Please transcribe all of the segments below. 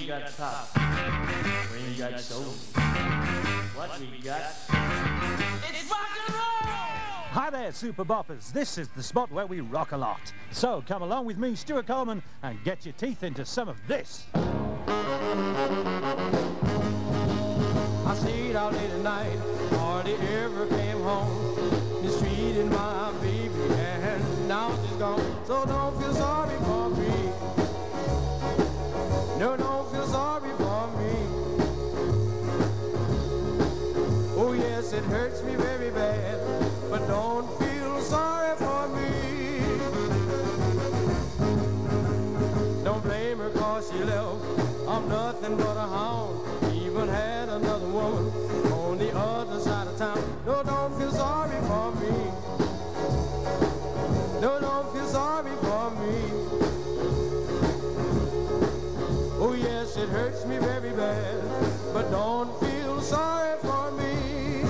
got pop. We ain't got soul. What we got? It's rock and roll! Hi there, Super Boppers. This is the spot where we rock a lot. So come along with me, Stuart Coleman, and get your teeth into some of this. I stayed out late at night, hardly ever came home. Mistreated my baby and now she's gone. So don't feel sorry for me. No, don't feel sorry for me. Oh yes, it hurts me very bad, but don't feel sorry for me. Don't blame her 'cause she left. I'm nothing but a hound. Even had another woman on the other side of town. No, don't feel sorry for me. No, don't feel sorry for me. Oh yes, it hurts me very bad, but don't feel sorry for me.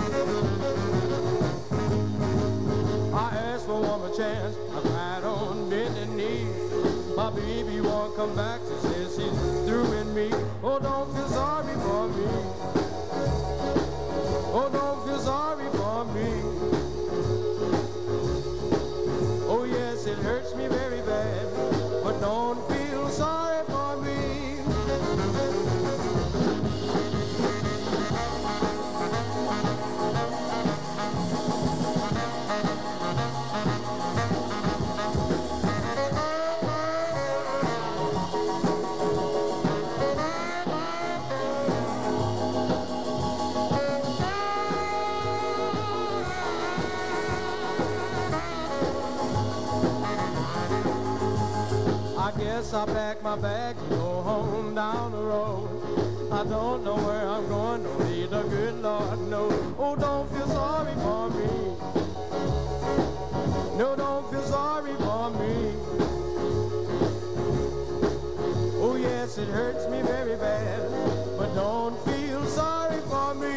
I asked for one more chance, I cried on bending knee. My baby won't come back, she says she's through in me. Oh, don't feel sorry for me. Oh, don't feel sorry for me. Oh yes, it hurts me very bad, but don't feel sorry for me. I guess I pack my bag and go home down the road. I don't know where I'm going, only the good Lord knows. Oh, don't feel sorry for me. No, don't feel sorry for me. Oh, yes, it hurts me very bad, but don't feel sorry for me.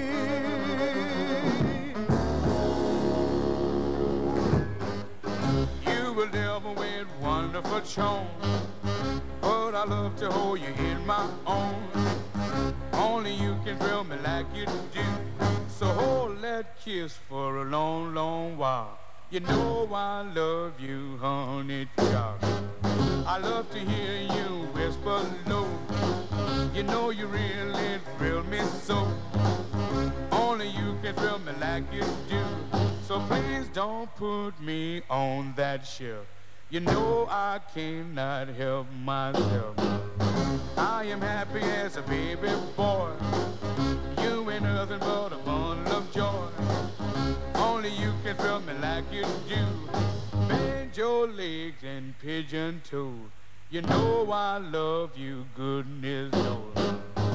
You will never win wonderful charm, but I love to hold you in my arms. Only you can thrill me like you do. So hold that kiss for a long, long while. You know I love you, honey child. I love to hear you whisper low. You know you really thrill me so. Only you can thrill me like you do. So please don't put me on that shelf. You know I cannot help myself. I am happy as a baby boy. You ain't nothing but a bundle of joy. Only you can thrill me like you do. Bend your legs and pigeon toes. You know I love you, goodness knows.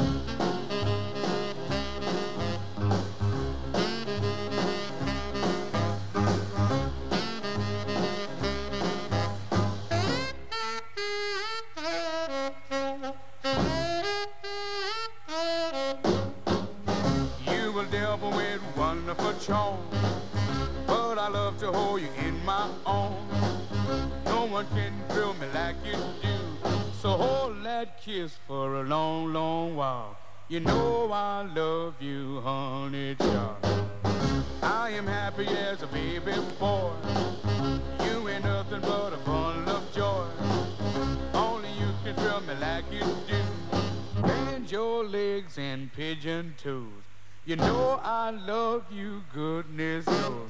With wonderful charm, but I love to hold you in my arms. No one can thrill me like you do. So hold that kiss for a long, long while. You know I love you, honey child. I am happy as a baby boy. You ain't nothing but a bundle of joy. Only you can thrill me like you do. Bend your legs and pigeon toes. You know I love you, goodness knows.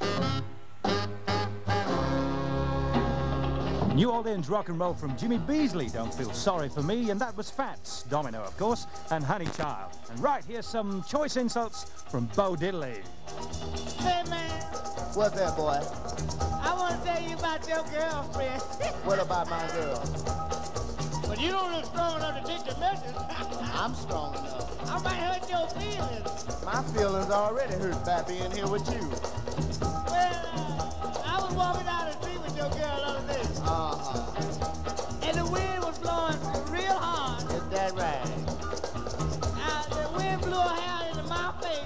New Orleans rock and roll from Jimmy Beasley, Don't Feel Sorry for Me, and that was Fats, Domino of course, and Honey Child. And right, here's some choice insults from Bo Diddley. Hey man, What's that, boy? I want to tell you about your girlfriend. What about my girl? But you don't look strong enough to take the message. I'm strong enough. I might hurt your feelings. My feelings already hurt by being here with you. Well, I was walking down the street with your girl the other day. And the wind was blowing real hard. Is that right? Now, the wind blew her hair into my face.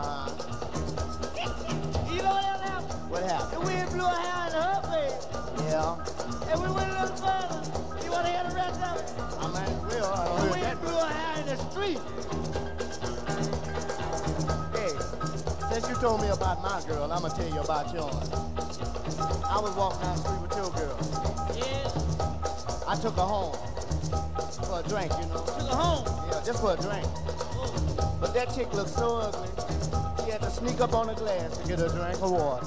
You know what happened? What happened? The wind blew her hair into her face. Yeah. And we went a little further. You want to hear the rest of it? I might as well. I heard that street. Hey, since you told me about my girl, I'm gonna tell you about yours. I was walking down the street with your girl. Yeah. I took her home for a drink, you know. Took her home. Yeah, just for a drink. But that chick looked so ugly, she had to sneak up on the glass to get a drink of water.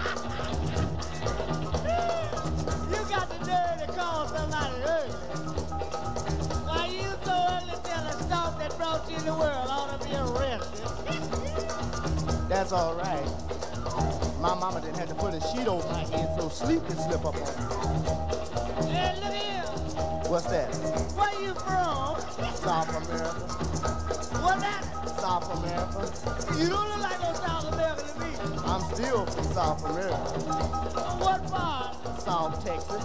You got the nerve to call somebody ugly. Why, you so ugly till the stalk that brought you in the world ought to be arrested. That's all right. My mama didn't have to put a sheet over my head so sleep could slip up on me. Hey, look here. What's that? Where you from? South America. What's that? South America. You don't look like no South American to me. I'm still from South America. What part? South Texas.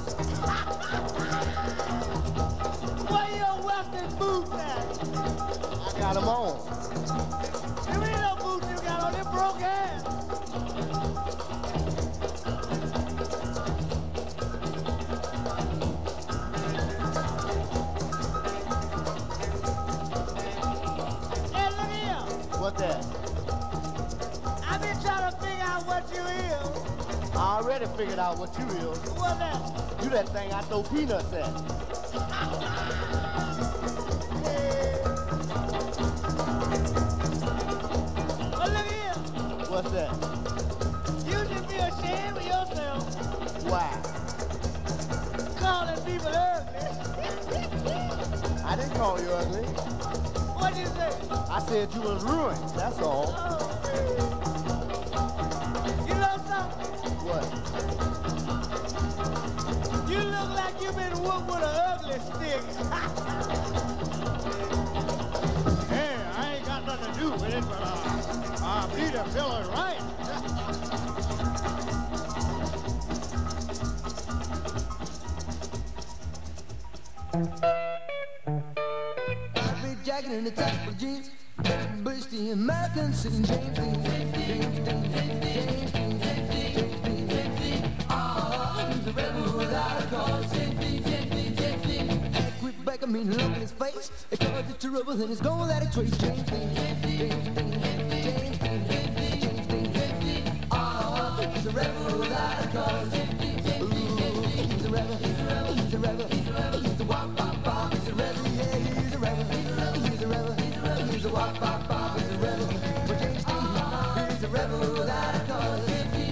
Where your western boots at? I got them on. There ain't no boots you got on, they broke ass. Hey, look here. What that? I've been trying to figure out what you is. I already figured out what you is. What that? You that thing I throw peanuts at. Well, look here. What's that? You should be ashamed of yourself Why? calling people ugly. I didn't call you ugly. What'd you say? I said you was ruined, that's all. Oh, you know something? What? You look like you've been whooped with an ugly stick. Hey, I ain't got nothing to do with it, but I believe the fellow's right. Red jacket and a tight blue jeans. Bush the American sitting James Dean. James Dean. James Dean. James Dean. Ah, he's a rebel without a cause. James Dean. James Dean. James Dean. Had quit back, I mean, look in his face. It caused it trouble and it's going without a trace. James Dean. James Dean. James Dean. James Dean. James Dean. Ah, he's a rebel without a cause. Ooh, he's a rebel. He's a rebel. He's a rebel. He's a rebel. He's a wop bop bop. He's a rebel. Yeah, he's a rebel. He's a rebel. He's a rebel. He's a wop bop bop. He's a rebel. But James Dean, he's a rebel without a cause.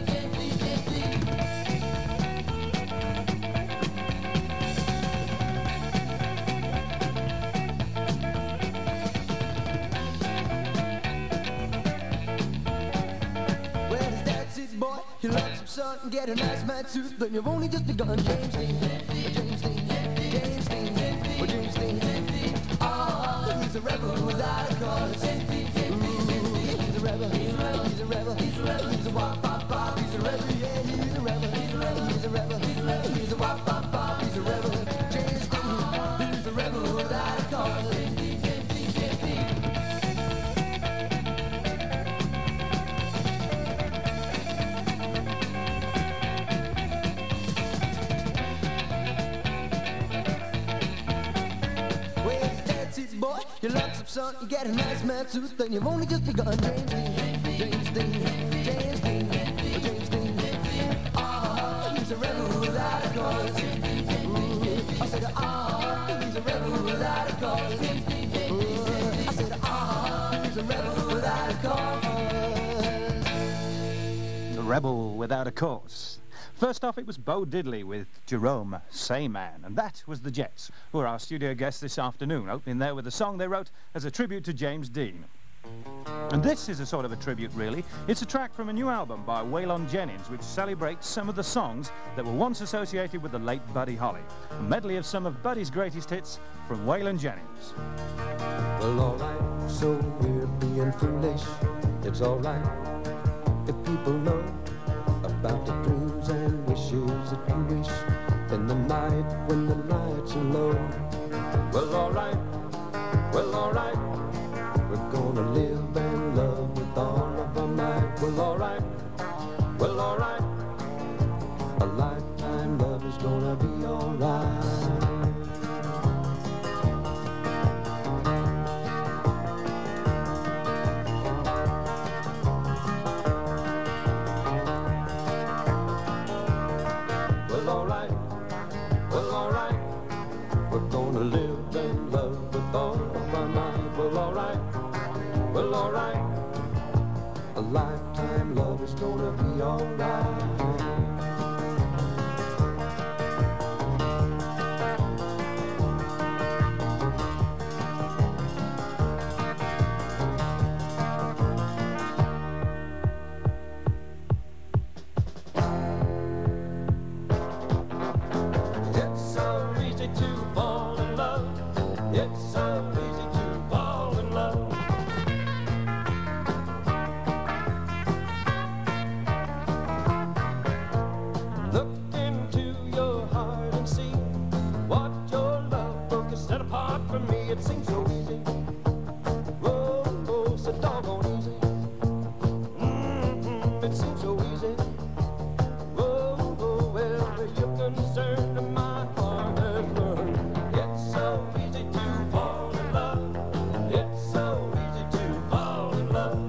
Well, his dad says, boy, you love some sun and get a nice man tooth, then you've only just begun. James Dean, James Dean, James Dean, James Dean. Ah, he's a rebel without a cause. Ooh, he's a rebel, he's a rebel, he's a rebel, he's a rebel, he's a wop bop bop, he's a rebel, yeah, he's a rebel, he's a rebel, he's a rebel, he's a rebel, he's a wop bop bop, he's a rebel. James Dean, he's a rebel without a cause. Boy, you love some sun, you get a nice man tooth, then you've only just begun. James Dean, James Dean, James Dean, James Dean. Ah, he's a rebel without a cause. Ooh, I said, ah, he's a rebel without a cause. Ooh, I said, ah, he's a rebel without a cause. The rebel without a cause. First off, it was Bo Diddley with Jerome, Say Man, and that was the Jets, who are our studio guests this afternoon, opening there with a song they wrote as a tribute to James Dean. And this is a sort of a tribute, really. It's a track from a new album by Waylon Jennings, which celebrates some of the songs that were once associated with the late Buddy Holly. A medley of some of Buddy's greatest hits from Waylon Jennings. Well, alright, so we're being foolish. It's alright if people know about the dreams and wishes that we wish in the night when the lights are low. Well, alright, we're gonna live and love with all of our might. Well, alright, a lifetime love is gonna be alright. We're gonna live and love with all of our might. Well, alright, well, alright. A lifetime love is gonna be alright. It's so easy to fall in love. It's so easy to fall in love. Look into your heart and see what your love book has set apart from me. It seems so easy. Whoa, oh, so doggone easy. It seems so easy. Whoa, oh, well, you're concerned, my heart has learned. It's so easy to fall in love. It's so easy to fall in love.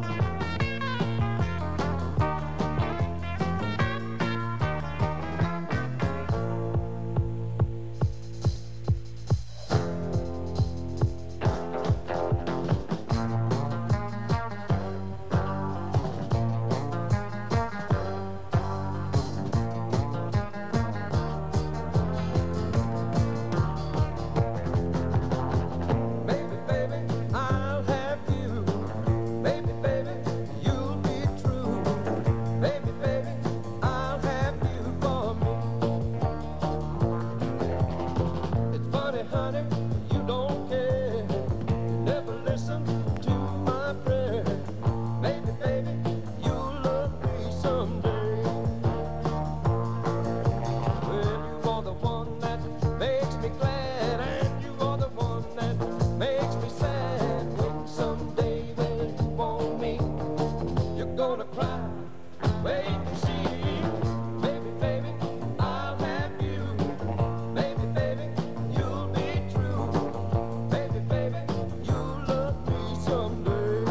Baby, baby, I'll have you. Baby, baby, you'll be true. Baby, baby, I'll have you for me. It's funny, honey, you don't care. You never listen to my prayer. Baby, baby, you'll love me someday. Well, you are the one that makes me glad, and you are the one that makes me sad. When someday when you want me, you're gonna cry. Wait and see. Baby, baby, I'll have you. Baby, baby, you'll be true. Baby, baby, you'll love me someday.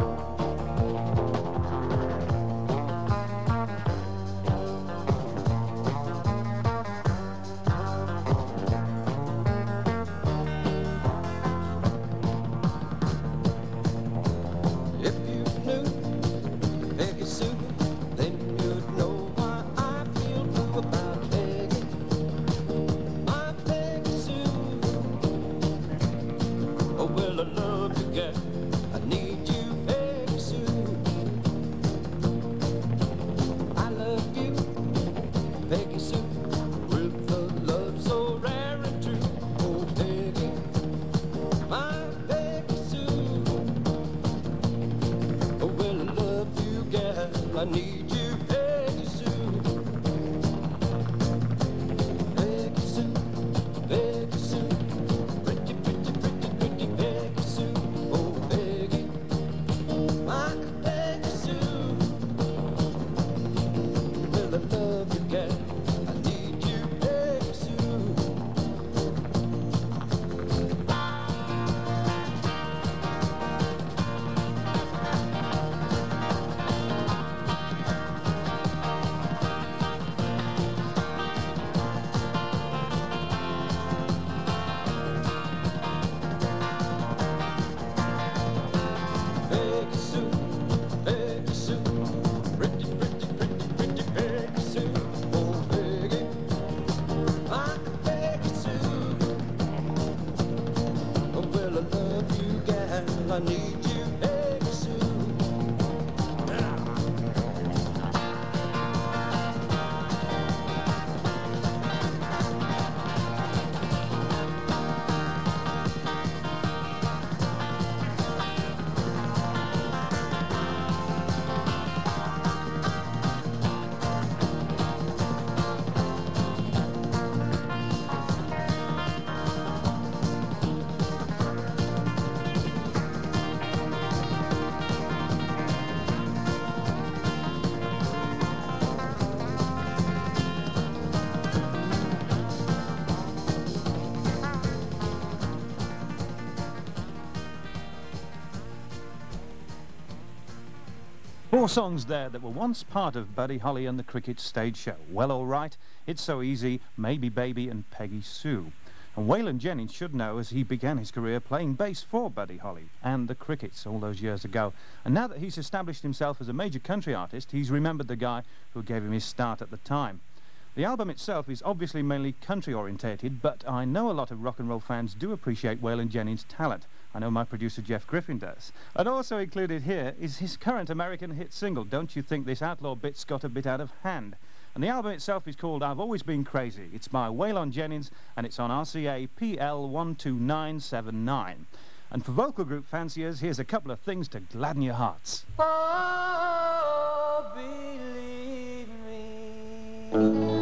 If you knew Peggy Sue, then you'd know why I feel blue about Peggy. My Peggy Sue. Oh, well, I love you, girl. I need you, Peggy Sue. I love you, Peggy Sue, with a love so rare and true. Oh, Peggy, my Peggy Sue. Oh, well, I love you, gal. I need you, Peggy Sue. Peggy Sue, Peggy Sue. Pretty, pretty, pretty, pretty Peggy Sue. Oh, Peggy, my Peggy Sue. Well, I love you, gal. I need you, Peggy Sue. Peggy Sue, Peggy Sue, pretty, pretty, pretty, pretty Peggy Sue. Oh, Peggy, my Peggy Sue. Oh, well, I love you, gal. I need you, Peggy Sue. Four songs there that were once part of Buddy Holly and the Cricket stage show. Well, all right, It's So Easy, Maybe Baby and Peggy Sue. And Waylon Jennings should know, as he began his career playing bass for Buddy Holly and the Crickets all those years ago. And now that he's established himself as a major country artist, he's remembered the guy who gave him his start at the time. The album itself is obviously mainly country orientated, but I know a lot of rock and roll fans do appreciate Waylon Jennings' talent. I know my producer Jeff Griffin does. And also included here is his current American hit single, Don't You Think This Outlaw Bit's Got a Bit Out of Hand. And the album itself is called I've Always Been Crazy. It's by Waylon Jennings and it's on RCA PL 12979. And for vocal group fanciers, here's a couple of things to gladden your hearts. Oh, believe me.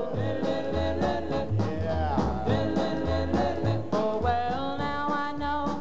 Oh, well, now I know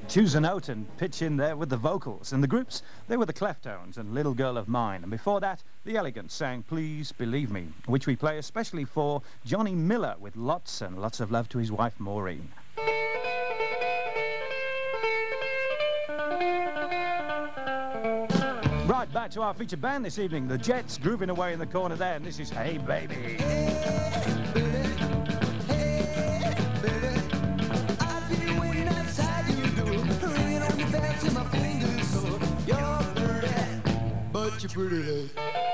choose a note and pitch in there with the vocals. And the groups, they were the Cleftones and Little Girl of Mine. And before that, the Elegants sang Please Believe Me, which we play especially for Johnny Miller with lots and lots of love to his wife Maureen. Right, back to our featured band this evening, the Jets, grooving away in the corner there, and this is Hey Baby. You're pretty late.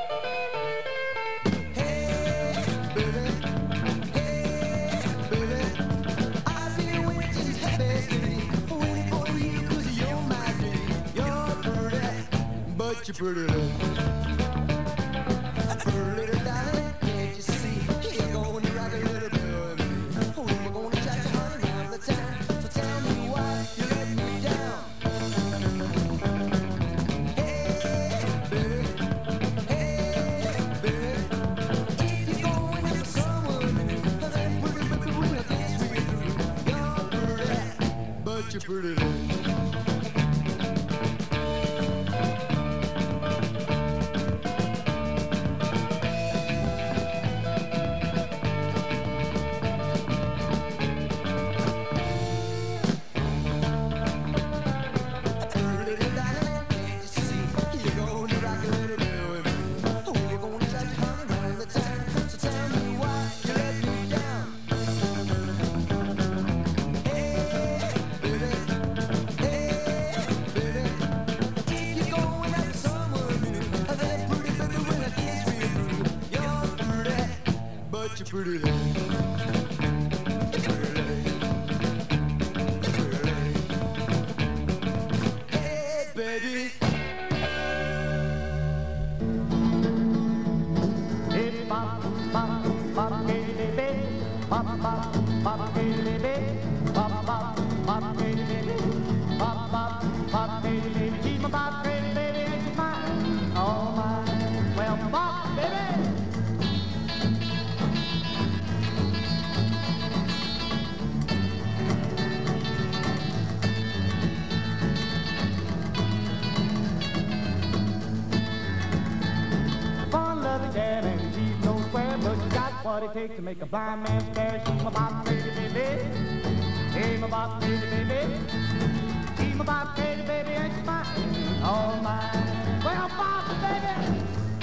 Hey, baby. Hey, baby. I've been waiting since the best day. Waiting for you 'cause you're my day. You're pretty, but you're pretty late. Pretty little darling, can't you see? You're gonna rock a little bit with me. We're gonna try to hunt around the town. So tell me why you let me down. You're pretty late. Pretty late. Hey, baby. Hey, pop, pop, pop, hey, baby. Pop, pop, pop, hey, baby. Pop, pop, pop, hey, baby. Pop, pop, pop, hey, baby. Keep my pop, hey, baby, and she's mine. All mine. Well, pop, baby. What it takes to make a blind man stare. She's my bop, baby, baby. Hey, my bop, baby, baby. She's my bop, baby, baby, and she's mine, all mine. Well, bop, baby.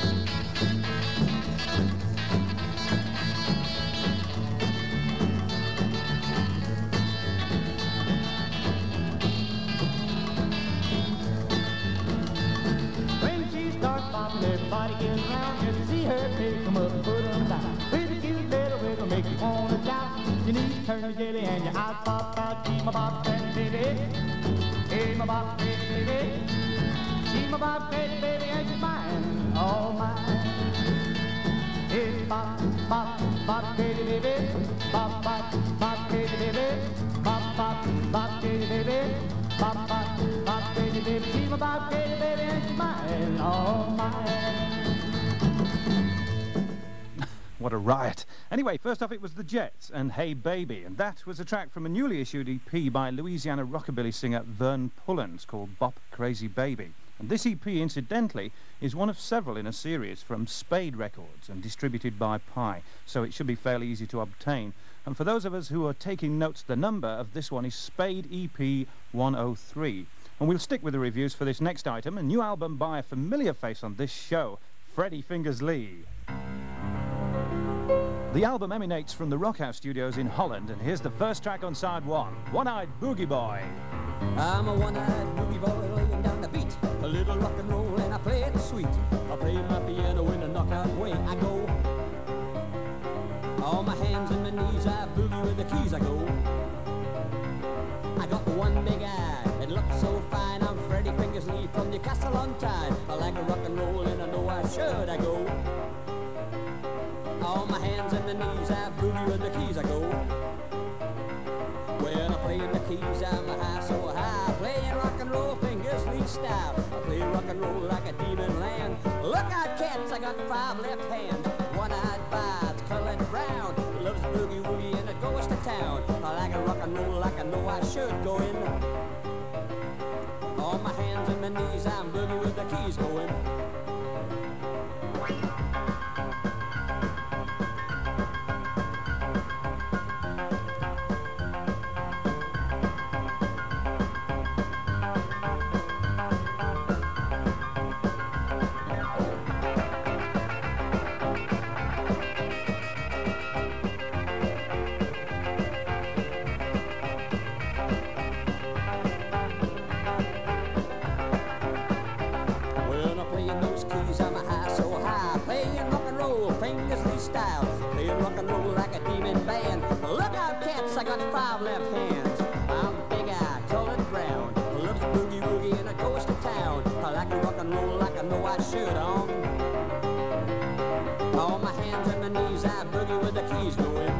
When she starts bopping, everybody gets around just to see her take them up and put them down. Make you wanna shout. Your knees turn to jelly and your eyes pop out. She's my bop, baby. Hey, my bop, baby. She's my bop, baby, and she's mine, all mine. Hey, bop, bop, bop, baby. Bop, bop, bop, baby. Bop, bop, bop, baby. Bop, bop, bop, baby. She's my bop, baby, and she's mine, all mine. What a riot. Anyway, first off it was the Jets and Hey Baby, and that was a track from a newly issued EP by Louisiana rockabilly singer Vern Pullens called Bop Crazy Baby. And this EP, incidentally, is one of several in a series from Spade Records and distributed by Pi, so it should be fairly easy to obtain. And for those of us who are taking notes, the number of this one is Spade EP 103. And we'll stick with the reviews for this next item, a new album by a familiar face on this show, Freddie Fingers Lee. The album emanates from the Rockhouse Studios in Holland, and here's the first track on side one, One-Eyed Boogie Boy. I'm a one-eyed boogie boy laying down the beat, a little rock and roll and I play it sweet. I play my piano in a knockout way I go. On my hands and my knees I boogie with the keys I go. I got one big eye, it looks so fine. I'm Freddie Fingers Lee from Newcastle on Tyne. I like a rock and roll and I know I should I go. On my hands and the knees, I boogie with the keys I go. When I play in the keys, I'm a high so high. Playing rock and roll Fingers Lee style. I play rock and roll like a demon land. Look out, cats, I got 5 left hands. One-eyed bites, colored brown. Loves boogie woogie and it goes to town. I like a rock and roll like I know I should go in. hands and my knees, I'm boogie with the keys going. I got 5 left hands. I'm big-eyed, colored brown. Loves boogie woogie in a ghost of town. I like to rock and roll like I know I should on. On my hands and my knees, I boogie with the keys going.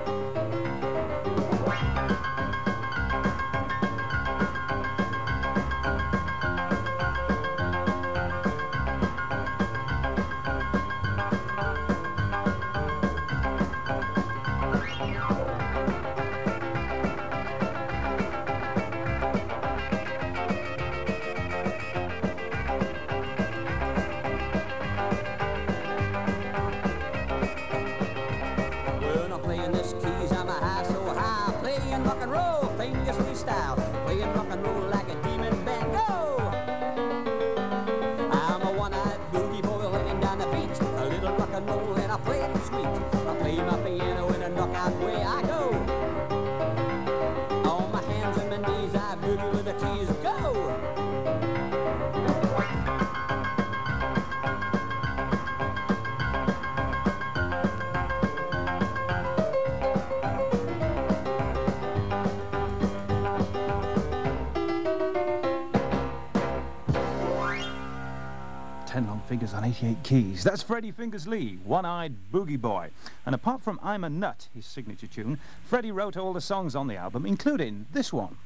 Fingers on 88 keys. That's Freddie Fingers Lee, One-Eyed Boogie Boy. And apart from I'm a Nut, his signature tune, Freddie wrote all the songs on the album, including this one.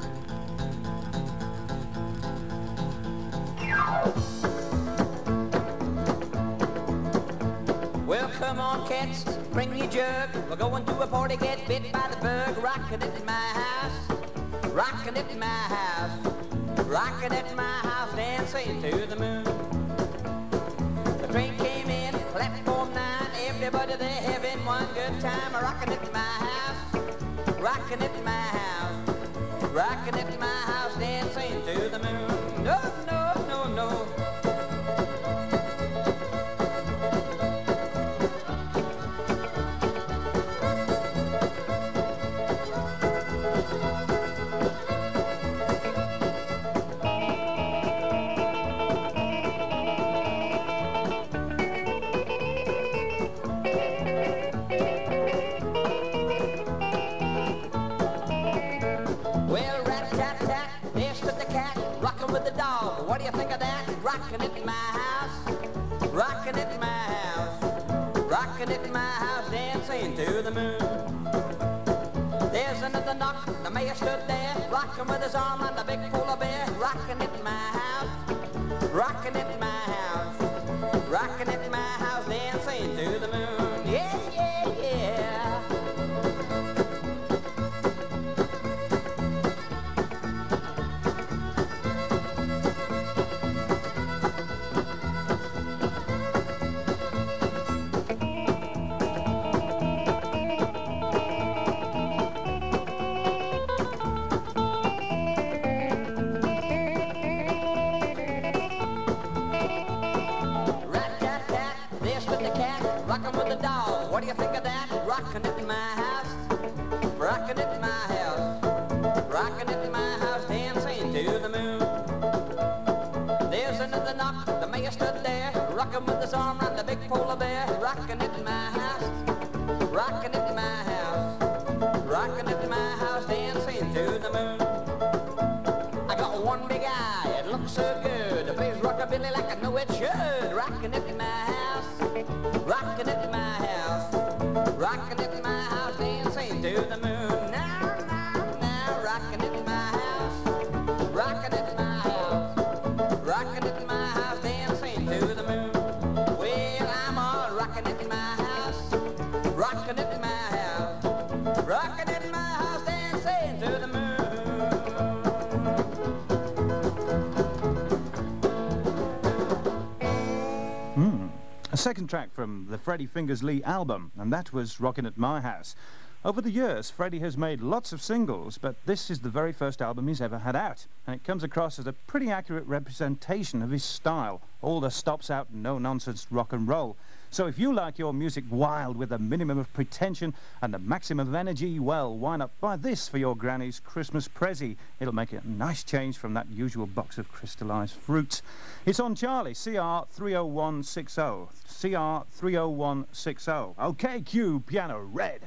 Well, come on, cats, bring your jug. We're going to a party, get bit by the bug. Rockin' it in my house, rockin' it in my house, rockin' it in my house, dancing to the moon. Train came in, platform 9, everybody there having one good time. Rockin' it in my house, rockin' it in my house, rockin' it in my house, dancing to the moon. No, no, no, no. What do you think of that? Rockin' it in my house, rockin' it in my house, rockin' it in my house, dancing to the moon. There's another knock, the mayor stood there, rockin' with his arm on the big polar bear. Rockin' it in my house, rockin' it in my house, rockin' it in my house, dancing to the moon. Yeah, yeah, yeah. Rockin' with the dog, what do you think of that? Rockin' it in my house, rockin' it in my house, rockin' it in my house, dancing to the moon. There's another knock, the mayor stood there, rockin' with his arm around the big polar bear. Rockin' it in my house, rockin' it in my house, rockin' it in my house, dancing to the moon. I got one big eye, it looks so good, it plays rockabilly like I know it should. Rockin' it in my house, rockin' it in my house, rockin' it in my house, dancing to the moon. Now, now, now, rockin' it in my house, rockin' it in my house, rockin' it in my house, dancing to the moon. Well, I'm all rockin' it in my house, rockin' it in my house, rockin' it in my house, dancing to the moon. A second track from the Freddie Fingers Lee album, and that was Rockin' at My House. Over the years, Freddie has made lots of singles, but this is the very first album he's ever had out, and it comes across as a pretty accurate representation of his style, all the stops-out, no-nonsense rock and roll. So if you like your music wild with a minimum of pretension and the maximum of energy, well, why not buy this for your granny's Christmas pressie? It'll make it a nice change from that usual box of crystallised fruit. It's on Charlie, CR30160. CR30160. OK, cue Piano Red.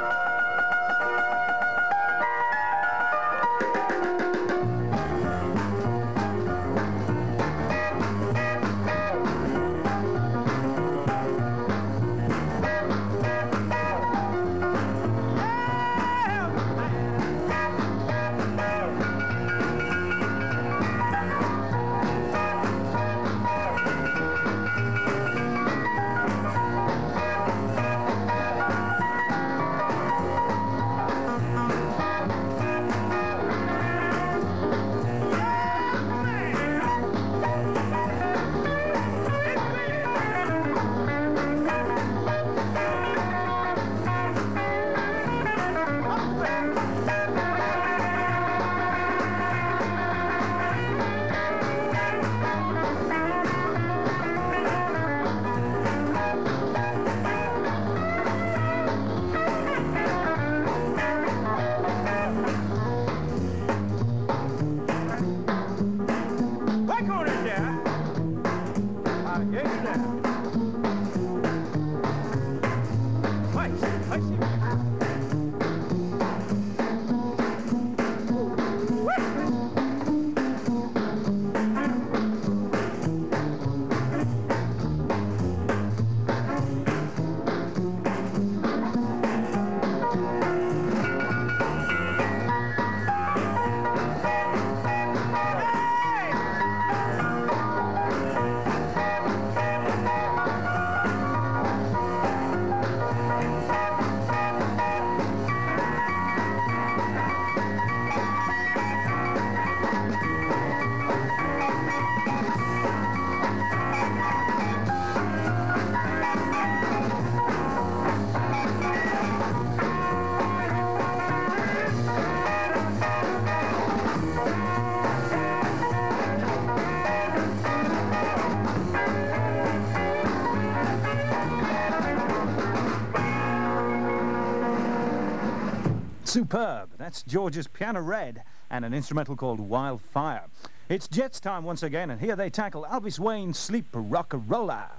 Superb. That's George's Piano Red and an instrumental called Wildfire. It's Jets time once again, and here they tackle Elvis Wayne's Sleep Rock-a-Rolla.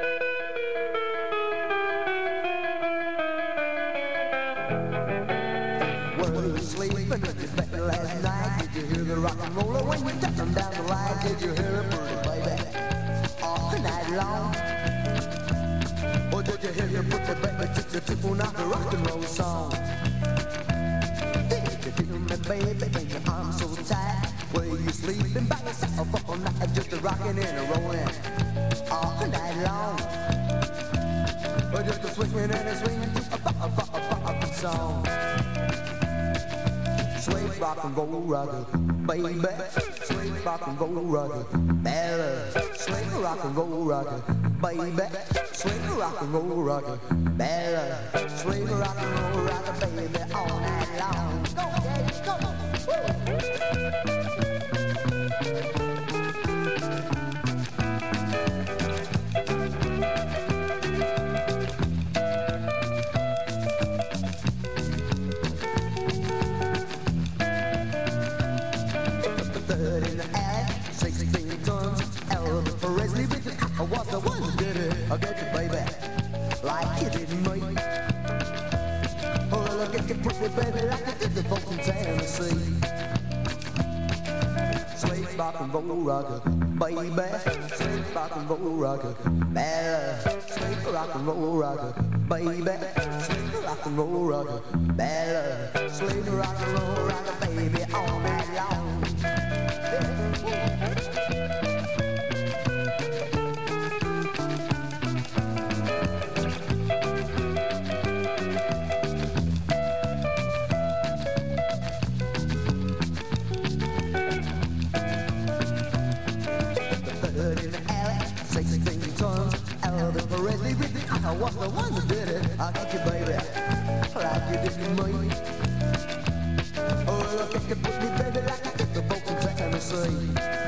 Were you sleeping in your bed last night? Did you hear the rock and roller when you took them down the line? Did you hear it pretty, baby, all night long? Or did you hear your pretty baby tip on out the rock and roll song? Did you feel me, baby, in your arms so tight? Were you sleeping by yourself all night, just a-rocking and a-rolling all night long? Or just a-swinging and a-swinging to a song? Sway, rock and roll, rocker, baby. Sway, rock and roll, rocker, better. Sway, rock and roll, rocker, baby. Sway, rock and roll, rocker, better. Sway, rock and roll, rocker, baby, all night long. Go, daddy, go. I was the one who did it. I get you, baby, like you did me. Oh, look at you, pretty baby, like you did the folks in Tennessee. Sway, rock and roll, rocker, baby. Sway, rock and roll, rocker, better. Sway, rock and roll, rocker, baby. Sway, rock and roll, rocker, better. Sway, rock and roll, rocker, baby, all night long. I was the one that did it. I'll get you, baby, like you did to me. Oh, look, you can put me, baby, like you did the folks in Tennessee.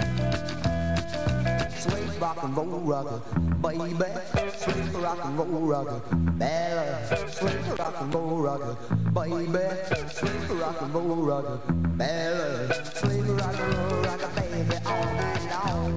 Sweet rock and roll rocker, baby. Sweet rock and roll rocker, Bella. Sweet rock and roll rocker, baby. Sweet rock and roll rocker, Bella. Sweet rock and roll rocker, baby, all night long.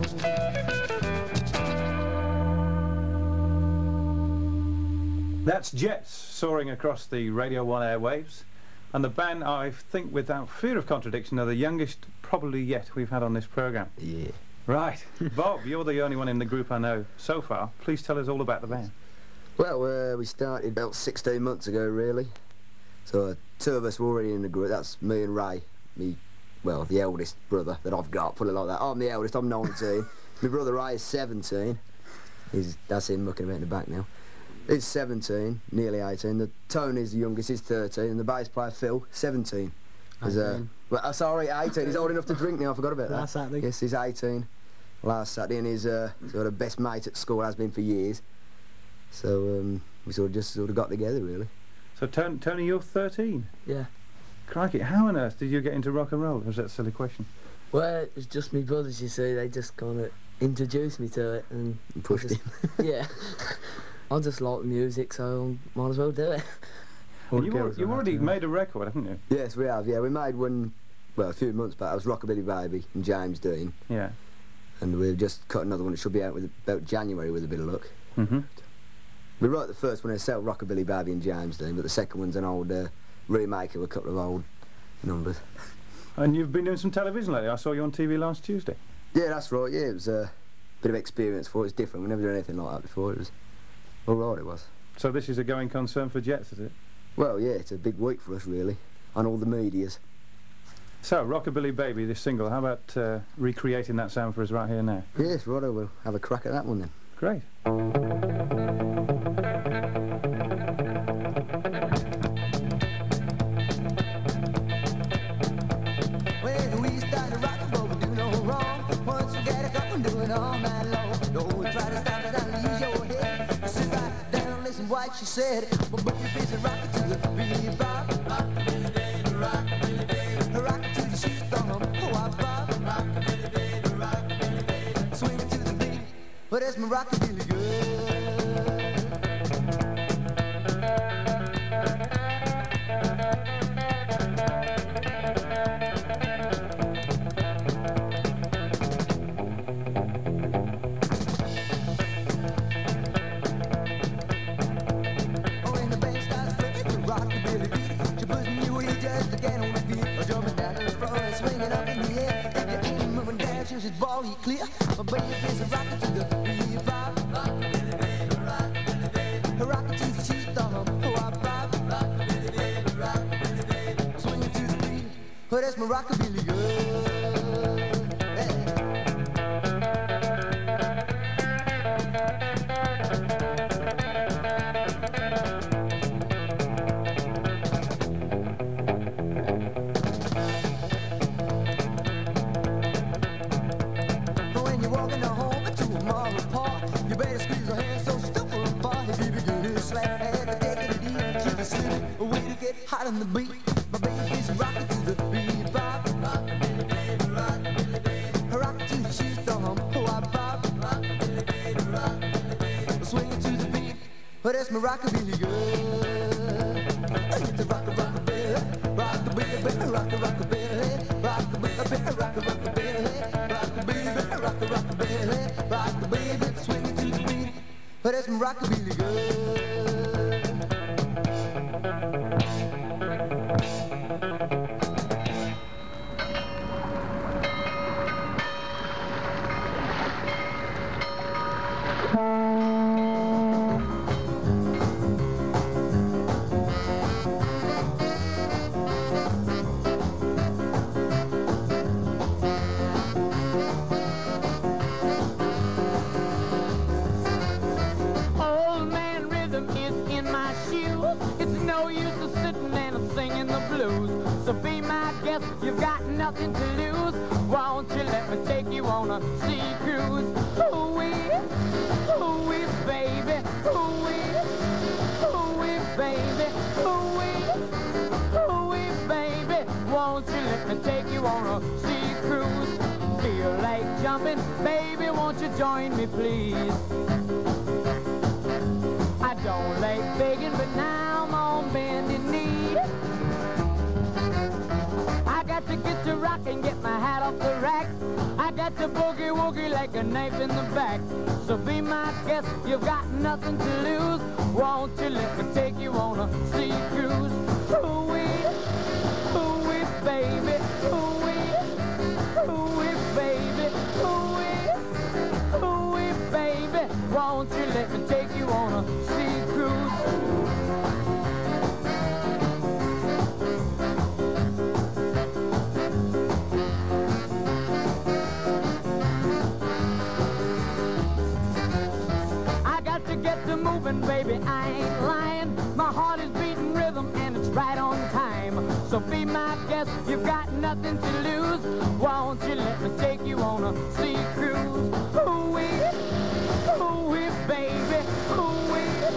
That's Jets soaring across the Radio 1 airwaves. And the band, I think, without fear of contradiction, are the youngest probably yet we've had on this programme. Yeah. Right. Bob, you're the only one in the group I know so far. Please tell us all about the band. Well, we started about 16 months ago, really. So 2 of us were already in the group. That's me and Ray. Well, the eldest brother that I've got, put it like that. I'm the eldest, I'm 19. My brother Ray is 17. That's him looking about in the back now. He's 17, nearly 18. Tony's the youngest, he's 13. And the bass player, Phil, 17. Sorry, 18. He's old enough to drink now, I forgot about that. Last Saturday? Yes, he's 18. Last Saturday, and he's sort of best mate at school, has been for years. So we sort of got together, really. So, Tony, you're 13? Yeah. Crikey, how on earth did you get into rock and roll? Was that a silly question? Well, it was just my brothers, you see. They just kind of introduced me to it. And pushed him. Yeah. I just like the music, so I might as well do it. Well, you already made a record, haven't you? Yes, we have, yeah. We made one, well, a few months back. It was Rockabilly Baby and James Dean. Yeah. And we've just cut another one. It should be out with about January with a bit of luck. Mm-hmm. We wrote the first one ourselves, Rockabilly Baby and James Dean, but the second one's an old remake of a couple of old numbers. And you've been doing some television lately. I saw you on TV last Tuesday. Yeah, that's right, yeah. It was a bit of experience for it. It's different. We've never done anything like that before. It was all right, it was. So this is a going concern for Jets, is it? Well, yeah, it's a big week for us, really, on all the medias. So, Rockabilly Baby, this single, how about recreating that sound for us right here now? Yes, righto, we'll have a crack at that one then. Great. When we start to rock, but we do no wrong. Once we get it up and do it all night long. Don't try to stop it and lose your head. Sit right down, listen what she said. But you're busy rocking to the beat, Bob. Rockabilly baby, rockabilly baby. Rockin' to the shoes thumb, oh, I Bob. Rockabilly baby, rockabilly baby. Swinging to the beat, but that's my rockabilly girl. She's ball clear, but baby's a rocket to the beat, Bob. Rockabilly baby, rockabilly baby. Rocket to the she's thumb, oh I Bob. Rockabilly baby, rockabilly baby. Swinging to the beat, oh that's my rockabilly girl. Hot on the beat, my baby's rockin' to the beat, Bob. Rockabilly baby, rockabilly baby. Rockin' to the shoes thumb, oh I Bob. Rockabilly baby, rockabilly baby. Swinging to the beat, oh that's my rockabilly girl. I get to rockabilly, rockabilly baby, rockabilly, rockabilly, rockabilly, rockabilly, swinging to the beat, oh that's my rockabilly girl. You've got nothing to lose. Won't you let me take you on a sea cruise? Ooh-wee, baby, ooh-wee. jumping, baby, won't you join me, please? I don't like begging, but now I'm on bended knee. I got to get to rock and get my hat off the rack. I got to boogie woogie like a knife in the back. So be my guest, you've got nothing to lose. Won't you let me take you on a sea cruise? Ooh-wee, baby, ooh-wee, baby, ooh-wee, baby. Won't you let me take you on a sea cruise? Get to moving, baby, I ain't lying. My heart is beating rhythm and it's right on time. So be my guest, you've got nothing to lose. Won't you let me take you on a sea cruise? Ooh-wee, baby, ooh-wee,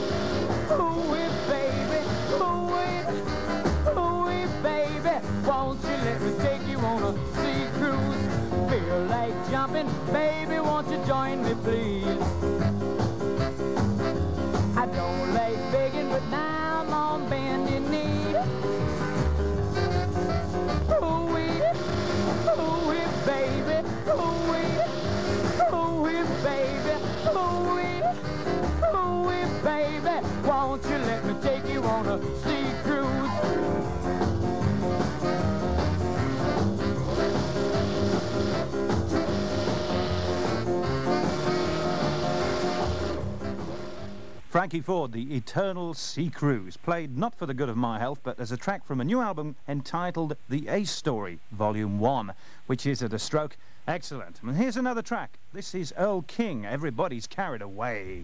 baby, ooh-wee, baby. Won't you let me take you on a sea cruise? Feel like jumping, baby, won't you join me, please? I don't like begging, but now I'm on bended knee. Ooh-wee, baby, ooh-wee, baby, ooh-wee, baby. Won't you let me take you on a sea cruise? Frankie Ford, The Eternal Sea Cruise, played not for the good of my health, but as a track from a new album entitled The Ace Story, Volume 1, which is at a stroke excellent. And here's another track. This is Earl King, Everybody's Carried Away.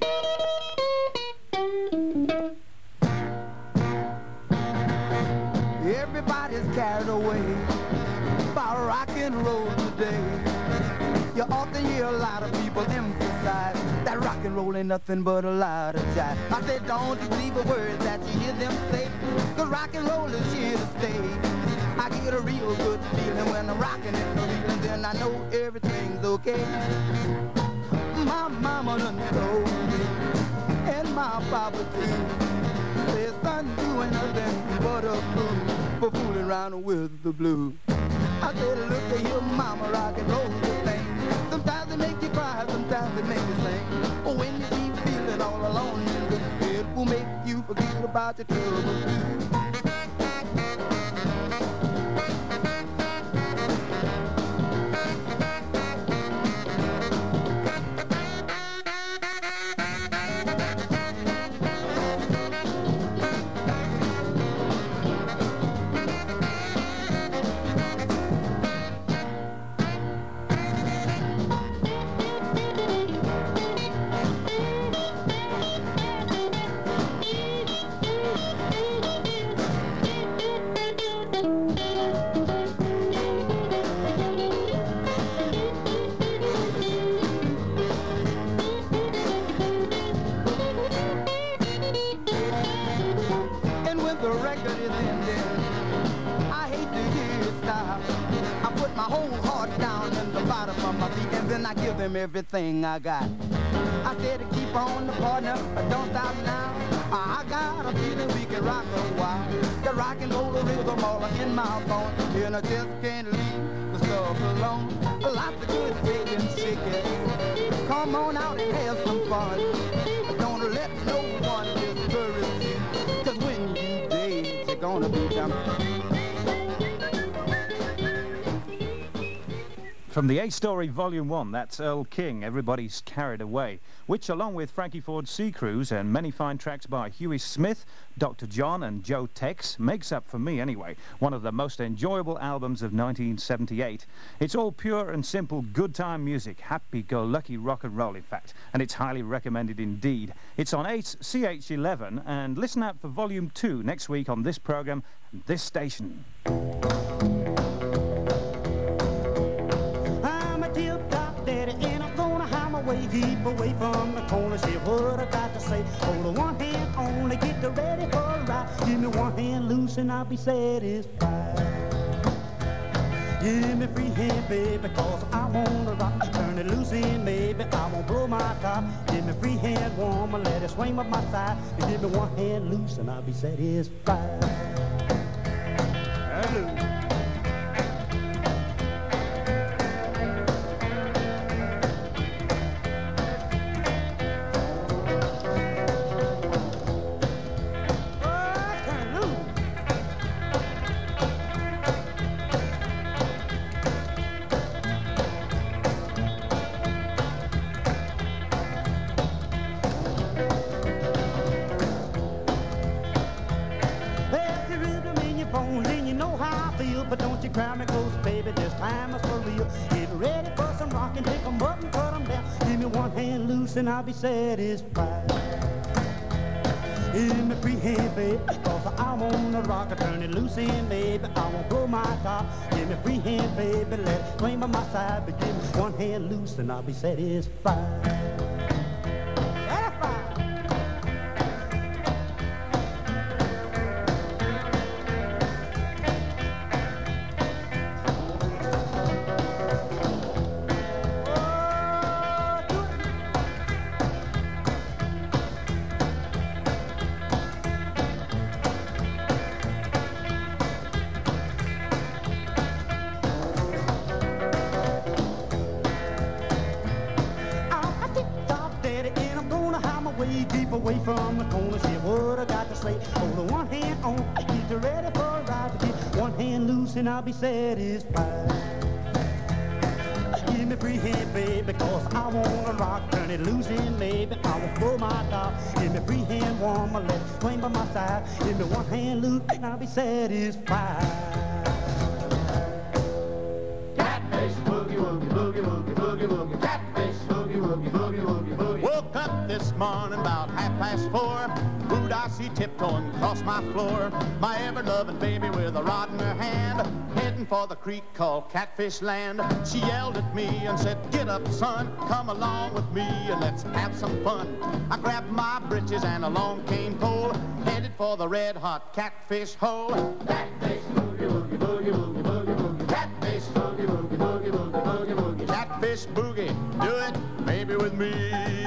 Everybody's carried away by rock and roll today. You often hear a lot of people emphasize that rock and roll ain't nothing but a lot of jive. I said, don't you believe a word that you hear them say, 'cause rock and roll is here to stay. I get a real good feeling when I'm rocking and reeling, then I know everything's okay. My mama done told me, and my papa too, said, son, you ain't nothing but a fool for fooling around with the blues. I said, look at here, mama, rock and roll the thing. Sometimes it make you cry, sometimes it make you sing. But when you keep feeling all alone in the bed, will make you forget about your troubles too. Everything I got. I said to keep on the partner, but don't stop now. I got a feeling we can rock a while. The rock and roll rhythm all in my bones, and I just can't leave the stuff alone. Lots of good begging chicken. Come on out and have some fun. Don't let no one discourage you, 'cause when you dance, you're gonna be jumping. From The Ace Story Volume 1, that's Earl King, Everybody's Carried Away, which along with Frankie Ford's Sea Cruise and many fine tracks by Huey Smith, Dr. John and Joe Tex, makes up, for me anyway, one of the most enjoyable albums of 1978. It's all pure and simple good time music, happy-go-lucky rock and roll in fact, and it's highly recommended indeed. It's on 8 CH11, and listen out for Volume 2 next week on this programme and this station. Keep away from the corner, see what I got to say. Hold on one hand only, get ready for a ride. Give me one hand loose and I'll be satisfied. Give me free hand, baby, cause I wanna rock. Turn it loose in, baby, I won't blow my top. Give me free hand, woman, let it swing up my side. You give me one hand loose and I'll be satisfied. Hallelujah. But don't you cry me close, baby, this time is for real. Get ready for some rockin', take 'em up and cut 'em down. Give me one hand loose and I'll be satisfied. Give me free hand, baby, cause I wanna rock. Turn it loose in, baby, I won't blow my top. Give me free hand, baby, let it swing by my side. But give me one hand loose and I'll be satisfied. Keep away from the corner, see what I got to say. Hold the one hand on, get you ready for a ride. To get one hand loose and I'll be satisfied. Give me free hand, baby, cause I wanna rock. Turn it loose in, baby, I won't blow my top. Give me free hand, woman, let it swing by my side. Give me one hand loose and I'll be satisfied. Catfish, boogie, woogie, boogie, woogie, boogie, woogie. Catfish, boogie, woogie, boogie, woogie, boogie. Woke up this morning about 4:30. Who'd I see tiptoeing across my floor? My ever-loving baby with a rod in her hand, heading for the creek called Catfish Land. She yelled at me and said, "Get up, son, come along with me and let's have some fun." I grabbed my britches and a long cane pole, headed for the red-hot Catfish hole. Catfish, boogie, woogie, boogie, woogie, boogie, woogie. Catfish, boogie, woogie, boogie, woogie, boogie, woogie. Catfish boogie, do it, baby, with me.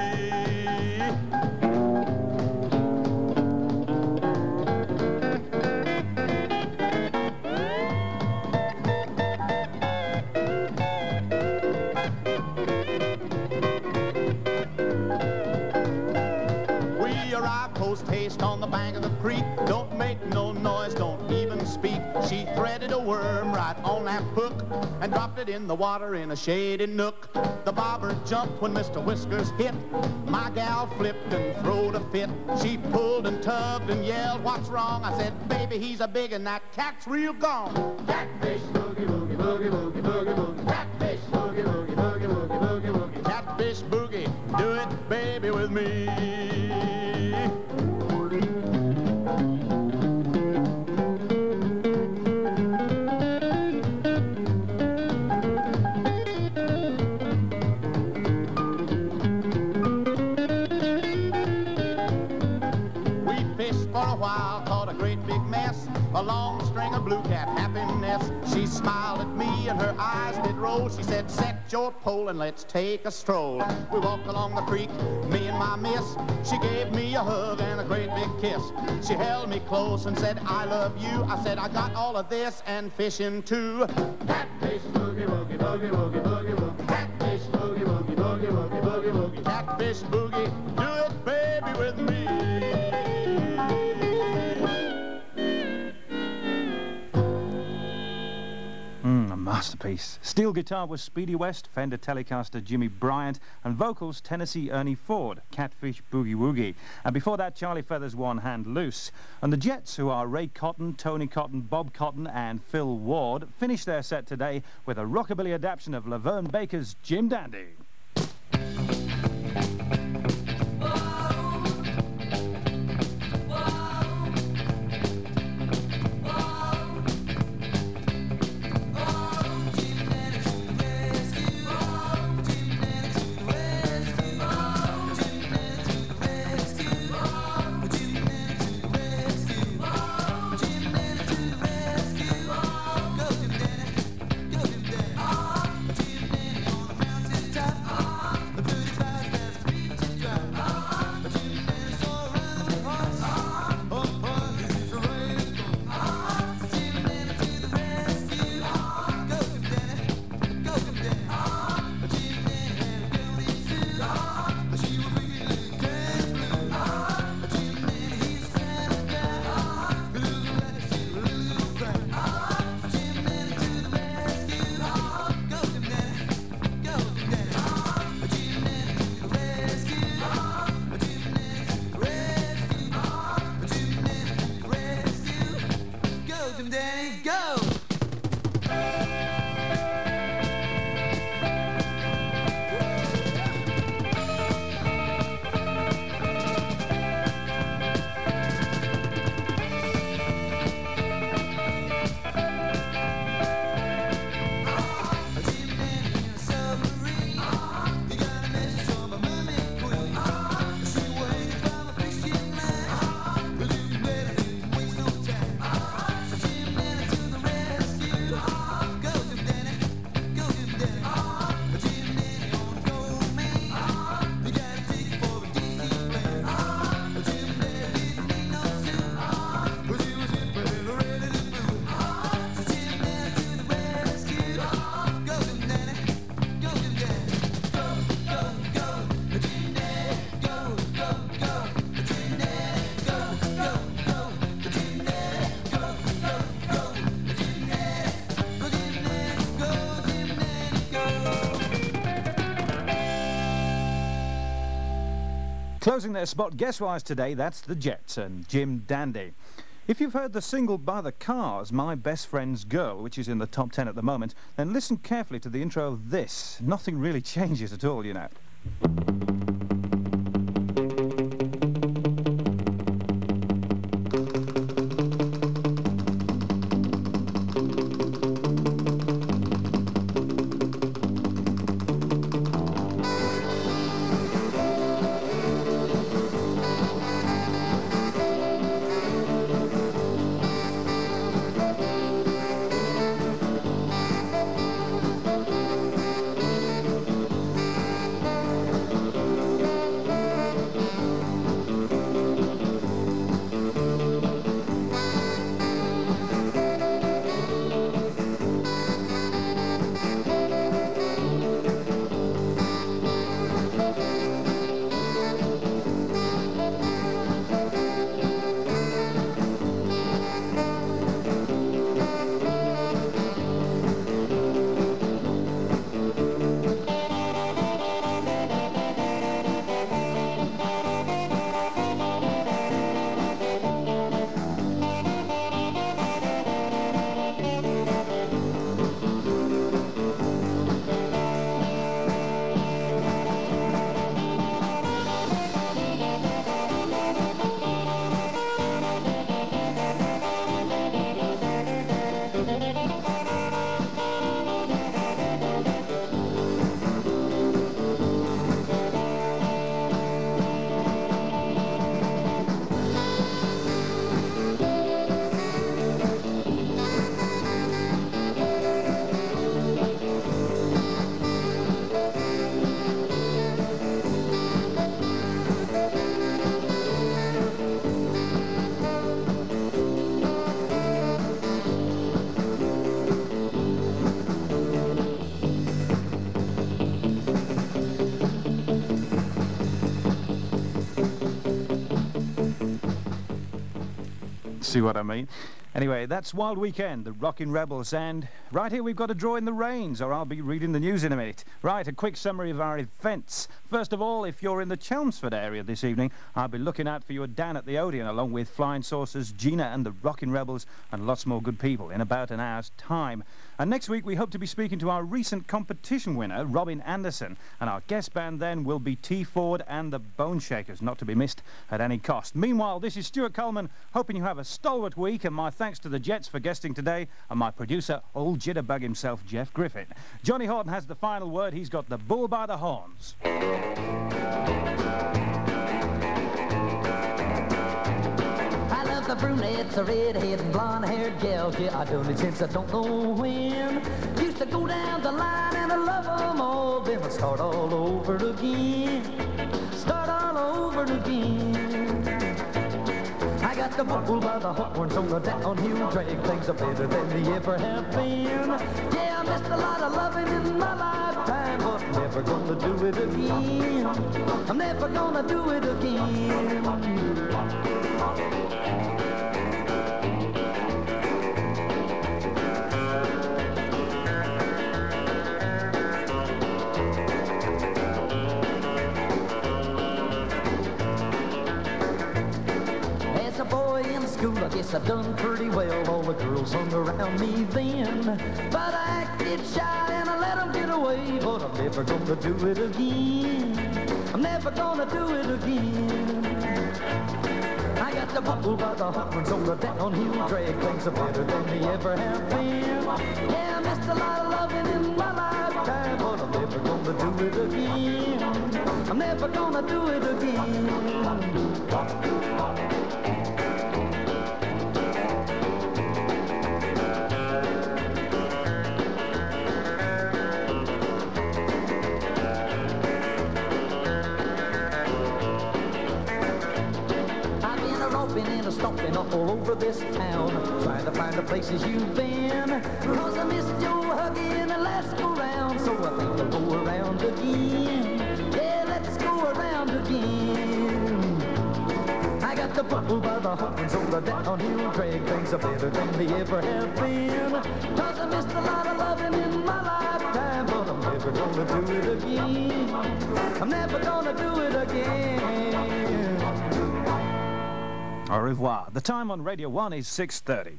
Post-haste on the bank of the creek. Don't make no noise, don't even speak. She threaded a worm right on that hook and dropped it in the water in a shady nook. The bobber jumped when Mr. Whiskers hit. My gal flipped and throwed a fit. She pulled and tugged and yelled, "What's wrong?" I said, "Baby, he's a big and that cat's real gone." Catfish, boogie, boogie, boogie, boogie, boogie, boogie. Catfish, boogie, boogie, boogie, boogie, boogie, boogie. Catfish boogie, do it, baby, with me. A long string of blue cat happiness. She smiled at me and her eyes did roll. She said, "Set your pole and let's take a stroll." We walked along the creek, me and my miss. She gave me a hug and a great big kiss. She held me close and said, "I love you." I said, "I got all of this and fishing too." Catfish, boogie, woogie, boogie, woogie, boogie, woogie. Catfish, boogie, woogie, boogie, woogie, boogie, woogie. Catfish boogie, do it, baby, with me. A masterpiece. Steel guitar was Speedy West, Fender Telecaster Jimmy Bryant, and vocals Tennessee Ernie Ford, Catfish Boogie Woogie. And before that, Charlie Feathers' One Hand Loose. And the Jets, who are Ray Cotton, Tony Cotton, Bob Cotton, and Phil Ward, finished their set today with a rockabilly adaptation of Laverne Baker's Jim Dandy. Go, Jim Dandy. Closing their spot guess-wise today, that's the Jets and Jim Dandy. If you've heard the single by the Cars, My Best Friend's Girl, which is in the top 10 at the moment, then listen carefully to the intro of this. Nothing really changes at all, you know. See what I mean? Anyway, that's Wild Weekend, the Rockin' Rebels, and right here we've got a draw in the reins, or I'll be reading the news in a minute. Right, a quick summary of our events. First of all, if you're in the Chelmsford area this evening, I'll be looking out for you down at the Odeon, along with Flying Saucers, Gina and the Rockin' Rebels, and lots more good people in about an hour's time. And next week we hope to be speaking to our recent competition winner, Robin Anderson, and our guest band then will be T. Ford and the Bone Shakers, not to be missed at any cost. Meanwhile, this is Stuart Coleman, hoping you have a stalwart week, and my thanks to the Jets for guesting today, and my producer, old jitterbug himself, Jeff Griffin. Johnny Horton has the final word. He's got the bull by the horns. The brunettes, a red-headed and blonde-haired gals. Yeah, I done it since I don't know when. Used to go down the line and I love them all. Then I start all over again. Start all over again. I got the bull by the horns on the downhill drag. Things are better than they ever have been. Yeah, I missed a lot of loving in my lifetime, but I'm never gonna do it again. I'm never gonna do it again. I guess I've done pretty well. All the girls hung around me then, but I acted shy and I let them get away. But I'm never gonna do it again. I'm never gonna do it again. I got the bull by the horns on the downhill drag. Things are better than they ever have been. Yeah, I missed a lot of loving in my lifetime, but I'm never gonna do it again. I'm never gonna do it again. Stomping all over this town, trying to find the places you've been. Cause I missed your hugging and last go round, so I think I'll go around again. Yeah, let's go around again. I got the bull by the horns on the downhill drag. Things are better than they ever have been. Cause I missed a lot of loving in my lifetime, but I'm never gonna never do it again. I'm never gonna do it again. Au revoir. The time on Radio 1 is 6:30.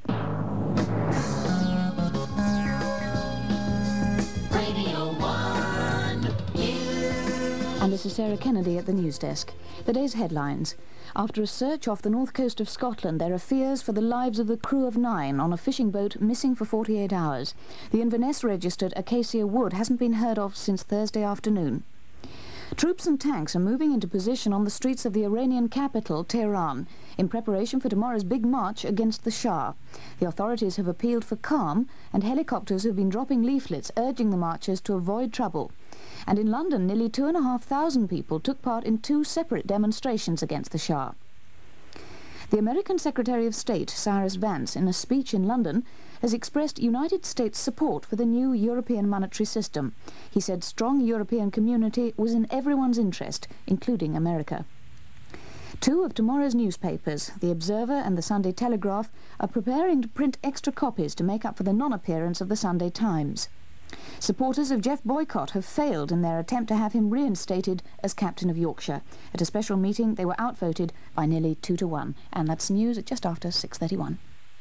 Radio 1 And this is Sarah Kennedy at the news desk. The day's headlines. After a search off the north coast of Scotland, there are fears for the lives of the crew of 9 on a fishing boat missing for 48 hours. The Inverness-registered Acacia Wood hasn't been heard of since Thursday afternoon. Troops and tanks are moving into position on the streets of the Iranian capital, Tehran, in preparation for tomorrow's big march against the Shah. The authorities have appealed for calm, and helicopters have been dropping leaflets urging the marchers to avoid trouble. And in London, nearly 2,500 people took part in 2 separate demonstrations against the Shah. The American Secretary of State, Cyrus Vance, in a speech in London, has expressed United States support for the new European monetary system. He said strong European community was in everyone's interest, including America. 2 of tomorrow's newspapers, The Observer and The Sunday Telegraph, are preparing to print extra copies to make up for the non-appearance of The Sunday Times. Supporters of Jeff Boycott have failed in their attempt to have him reinstated as captain of Yorkshire. At a special meeting, they were outvoted by nearly 2-1. And that's news at just after 6:31.